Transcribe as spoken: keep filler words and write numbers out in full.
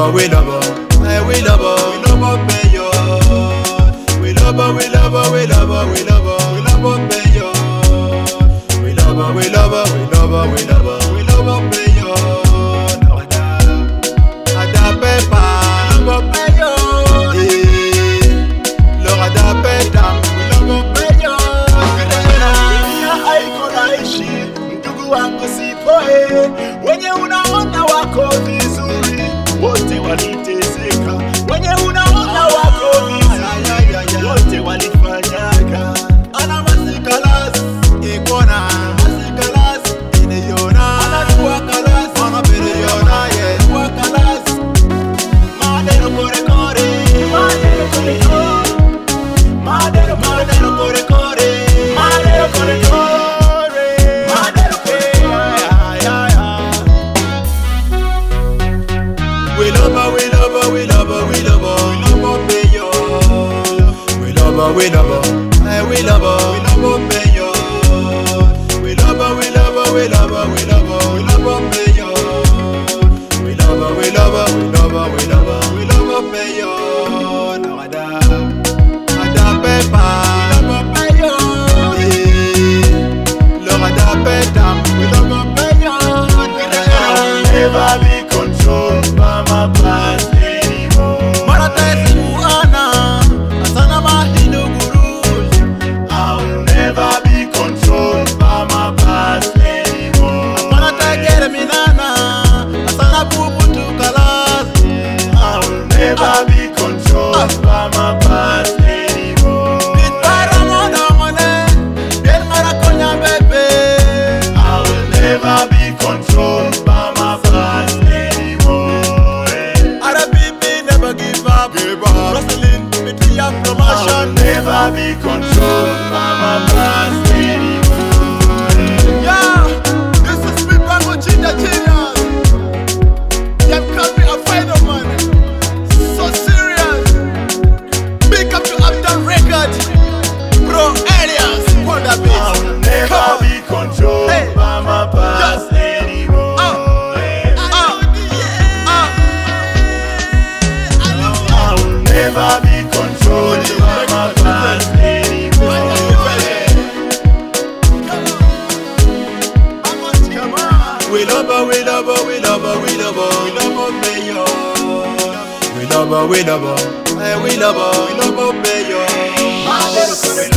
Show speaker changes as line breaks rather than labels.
her, we love her, hey, we love her, we love her, pay yo. We love her, we love her, we love her, we love her, we love her, pay yo. We love her, we love her, we love her, we love her, we love her, pay yo. Ada, ada pepa, love her, pay yo. Lord, ada pedam, we love her, pay yo.
Aishi ndugu wangu sipoe, wenye unaona wako vizuri wote waliteseka, wenye unaona wako vizuri wote walifanyaga. Ana masikalas ikona masikalas ineyona, anajua kalas ana pereyona ye kwa kalas madero kore kore madero kore kore madero madero kore kore madero kore kore.
We love her, we love her, we love her, we love her, we love her, pay yo. We love her, we love her, hey, we love her, we love her, pay yo. We love her, we love her, we love her, we love her, we love her, pay yo. We love her, we love her, we love her, we love her, we love her, pay yo. Now ada, ada pepa, we love her, pay yo. Lord, ada pedam, we love her, pay yo.
I'll never be controlled by my past anymore.
Maratesi muana, asana mahino guruj.
I'll never be controlled by my past anymore.
Marategere minana, asana bubutu kalas.
I'll never be controlled by my past anymore.
Bitara moda mone, bien marakonya bebe.
I'll never be controlled by my past anymore.
Ara bibi never give up, give up. Rustling, between your
I'll
promotion.
never be controlled by my past anymore.
Yeah, this is me, Bango Chinda Genius. Them call me a fighter man. So serious. Big up to Uptown Record. Bro, alias, Wonder
I'll
Bass.
never be controlled
Hey.
by my past anymore. I'll never be controlled by my past anymore.
We love her, we love her, we love her, we love her, we love her, pay yo. We love her, we love her, hey, we love her, we love her, pay yo.